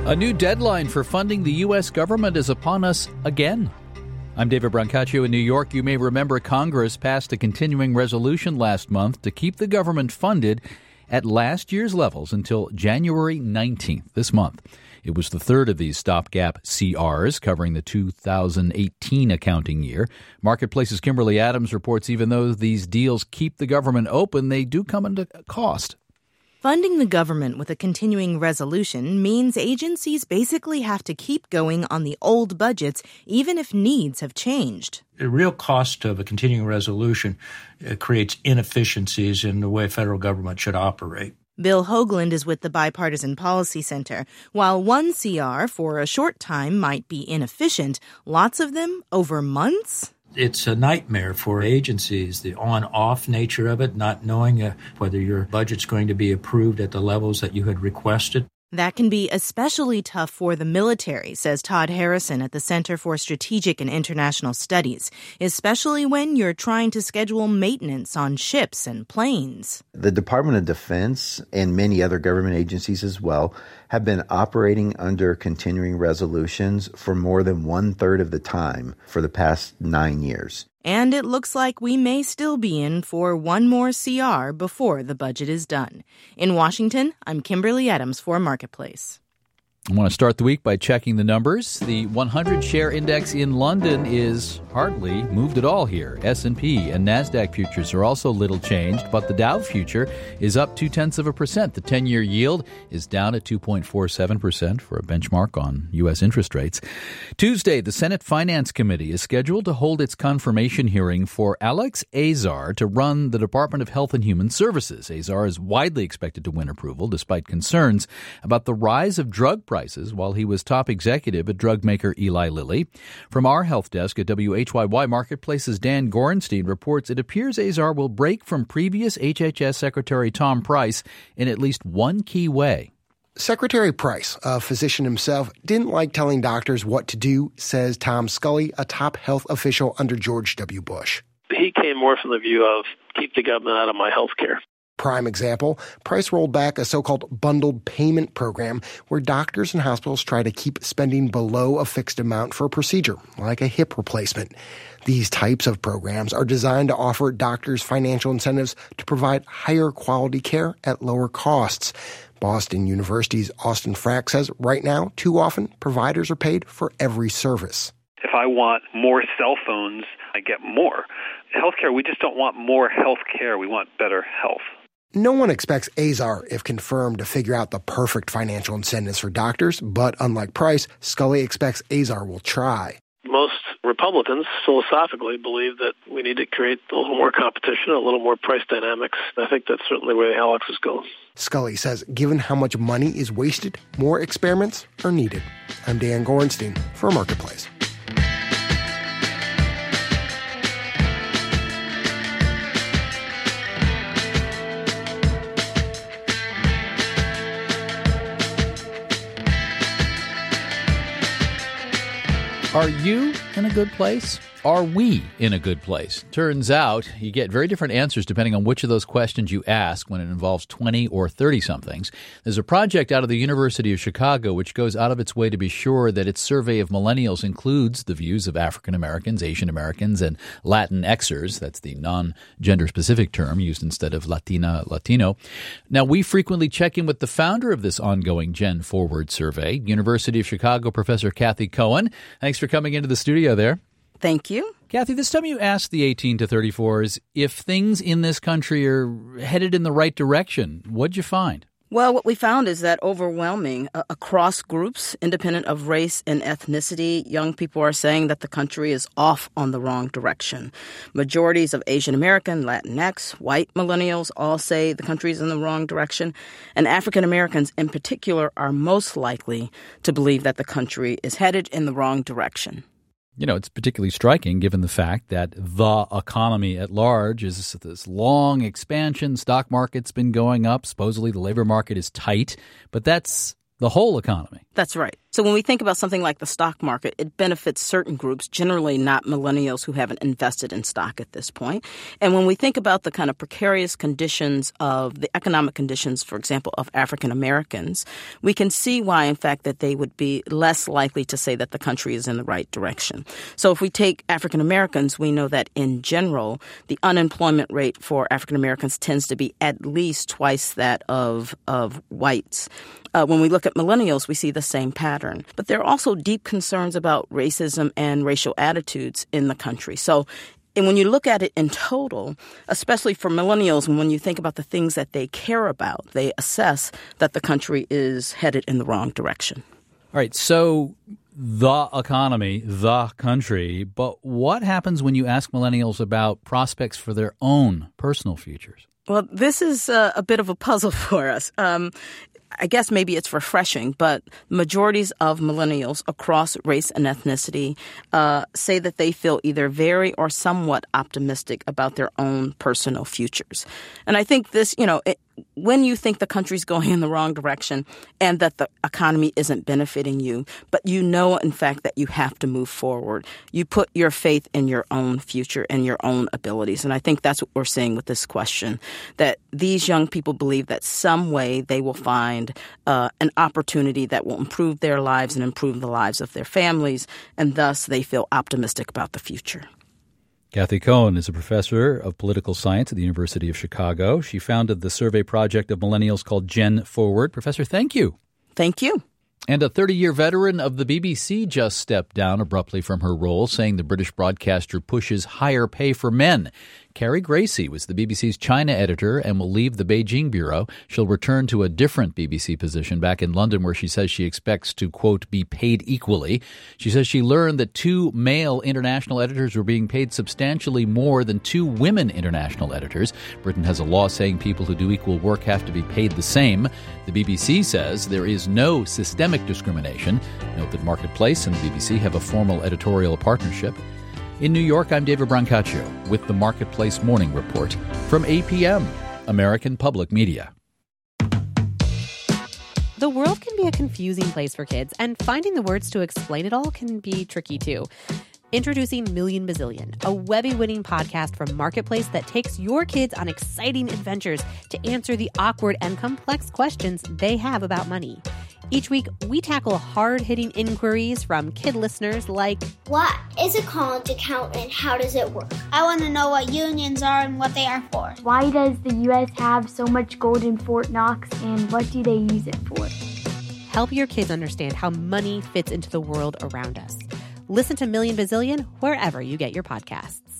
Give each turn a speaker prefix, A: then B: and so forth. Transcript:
A: A new deadline for funding the U.S. government is upon us again. I'm David Brancaccio in New York. You may remember Congress passed a continuing resolution last month to keep the government funded at last year's levels until January 19th, this month. It was the third of these stopgap CRs covering the 2018 accounting year. Marketplace's Kimberly Adams reports even though these deals keep the government open, they do come at a cost.
B: Funding the government with a continuing resolution means agencies basically have to keep going on the old budgets even if needs have changed.
C: The real cost of a continuing resolution creates inefficiencies in the way federal government should operate.
B: Bill Hoagland is with the Bipartisan Policy Center. While one CR for a short time might be inefficient, lots of them over months?
C: It's a nightmare for agencies, the on-off nature of it, not knowing whether your budget's going to be approved at the levels that you had requested.
B: That can be especially tough for the military, says Todd Harrison at the Center for Strategic and International Studies, especially when you're trying to schedule maintenance on ships and planes.
D: The Department of Defense and many other government agencies as well have been operating under continuing resolutions for more than one-third of the time for the past 9 years.
B: And it looks like we may still be in for one more CR before the budget is done. In Washington, I'm Kimberly Adams for Marketplace.
A: I want to start the week by checking the numbers. The 100-share index in London is hardly moved at all here. S&P and NASDAQ futures are also little changed, but the Dow future is up 0.2%. The 10-year yield is down at 2.47% for a benchmark on U.S. interest rates. Tuesday, the Senate Finance Committee is scheduled to hold its confirmation hearing for Alex Azar to run the Department of Health and Human Services. Azar is widely expected to win approval, despite concerns about the rise of drug prices while he was top executive at drug maker Eli Lilly. From our health desk at WHYY Marketplace's Dan Gorenstein reports it appears Azar will break from previous HHS Secretary Tom Price in at least one key way.
E: Secretary Price, a physician himself, didn't like telling doctors what to do, says Tom Scully, a top health official under George W. Bush.
F: He came more from the view of keep the government out of my health care.
E: Prime example, Price rolled back a so-called bundled payment program where doctors and hospitals try to keep spending below a fixed amount for a procedure, like a hip replacement. These types of programs are designed to offer doctors financial incentives to provide higher quality care at lower costs. Boston University's Austin Frack says right now, too often, providers are paid for every service.
G: If I want more cell phones, I get more. Healthcare, we just don't want more health care. We want better health.
E: No one expects Azar, if confirmed, to figure out the perfect financial incentives for doctors, but unlike Price, Scully expects Azar will try.
F: Most Republicans philosophically believe that we need to create a little more competition, a little more price dynamics. I think that's certainly where Alex is going.
E: Scully says given how much money is wasted, more experiments are needed. I'm Dan Gorenstein for Marketplace.
A: Are you in a good place? Are we in a good place? Turns out you get very different answers depending on which of those questions you ask when it involves 20 or 30-somethings. There's a project out of the University of Chicago which goes out of its way to be sure that its survey of millennials includes the views of African Americans, Asian Americans, and Latinxers. That's the non-gender-specific term used instead of Latina, Latino. Now, we frequently check in with the founder of this ongoing Gen Forward survey, University of Chicago Professor Kathy Cohen. Thanks for coming into the studio there.
H: Thank you.
A: Kathy, this time you asked the 18 to 34s if things in this country are headed in the right direction. What'd you find?
H: Well, what we found is that overwhelming across groups, independent of race and ethnicity, young people are saying that the country is off on the wrong direction. Majorities of Asian American, Latinx, white millennials all say the country is in the wrong direction. And African Americans in particular are most likely to believe that the country is headed in the wrong direction.
A: You know, it's particularly striking given the fact that the economy at large is this long expansion. Stock market's been going up. Supposedly the labor market is tight, but that's the whole economy.
H: That's right. So when we think about something like the stock market, it benefits certain groups, generally not millennials who haven't invested in stock at this point. And when we think about the kind of precarious conditions of the economic conditions, for example, of African Americans, we can see why, in fact, that they would be less likely to say that the country is in the right direction. So if we take African Americans, we know that in general, the unemployment rate for African Americans tends to be at least twice that of whites. When we look at millennials, we see the same pattern. But there are also deep concerns about racism and racial attitudes in the country. So and when you look at it in total, especially for millennials, and when you think about the things that they care about, they assess that the country is headed in the wrong direction.
A: All right, so the economy, the country, but what happens when you ask millennials about prospects for their own personal futures?
H: Well, this is a bit of a puzzle for us. I guess maybe it's refreshing, but majorities of millennials across race and ethnicity say that they feel either very or somewhat optimistic about their own personal futures. And I think this, when you think the country's going in the wrong direction and that the economy isn't benefiting you, but in fact, that you have to move forward, you put your faith in your own future and your own abilities. And I think that's what we're seeing with this question, that these young people believe that some way they will find an opportunity that will improve their lives and improve the lives of their families, and thus they feel optimistic about the future.
A: Kathy Cohen is a professor of political science at the University of Chicago. She founded the survey project of millennials called Gen Forward. Professor, thank you.
H: Thank you.
A: And a 30-year veteran of the BBC just stepped down abruptly from her role, saying the British broadcaster pushes higher pay for men. Carrie Gracie was the BBC's China editor and will leave the Beijing bureau. She'll return to a different BBC position back in London, where she says she expects to, quote, be paid equally. She says she learned that 2 male international editors were being paid substantially more than 2 women international editors. Britain has a law saying people who do equal work have to be paid the same. The BBC says there is no systemic discrimination. Note that Marketplace and the BBC have a formal editorial partnership. In New York, I'm David Brancaccio with the Marketplace Morning Report from APM, American Public Media.
I: The world can be a confusing place for kids, and finding the words to explain it all can be tricky too. Introducing Million Bazillion, a Webby-winning podcast from Marketplace that takes your kids on exciting adventures to answer the awkward and complex questions they have about money. Each week, we tackle hard-hitting inquiries from kid listeners like,
J: what is a college account and how does it work? I want to know what unions are and what they are for.
K: Why does the U.S. have so much gold in Fort Knox and what do they use it for?
I: Help your kids understand how money fits into the world around us. Listen to Million Bazillion wherever you get your podcasts.